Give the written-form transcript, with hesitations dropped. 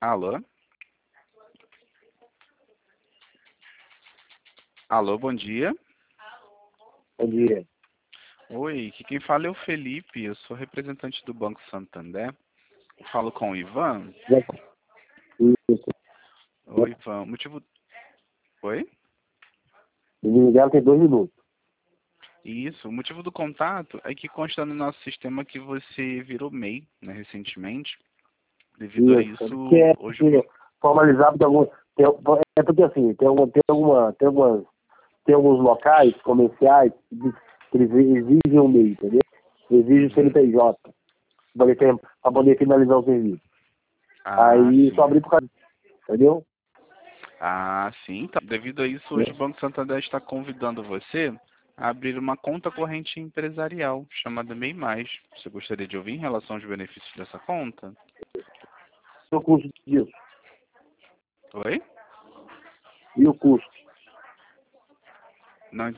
Alô? Alô, bom dia. Bom dia. Oi, aqui quem fala é o Felipe, eu sou representante do Banco Santander. Falo com o Ivan. Isso. Oi, Ivan. Motivo... Oi? Me ligaram tem 2 minutos. Isso, o motivo do contato é que consta no nosso sistema que você virou MEI, né, recentemente. Devido a Isso. Porque isso, hoje o porque banco... formalizado tem algum. É porque assim, tem alguns locais comerciais que eles exigem um MEI, entendeu? Exigem o Uhum. CNPJ para poder finalizar o serviço. Ah, Aí só sim. abrir por causa disso, entendeu? Ah, sim. Tá. Devido a isso, hoje o Banco Santander está convidando você a abrir uma conta corrente empresarial chamada MEI+. Você gostaria de ouvir em relação aos benefícios dessa conta? E o custo disso? Oi? E o custo? Não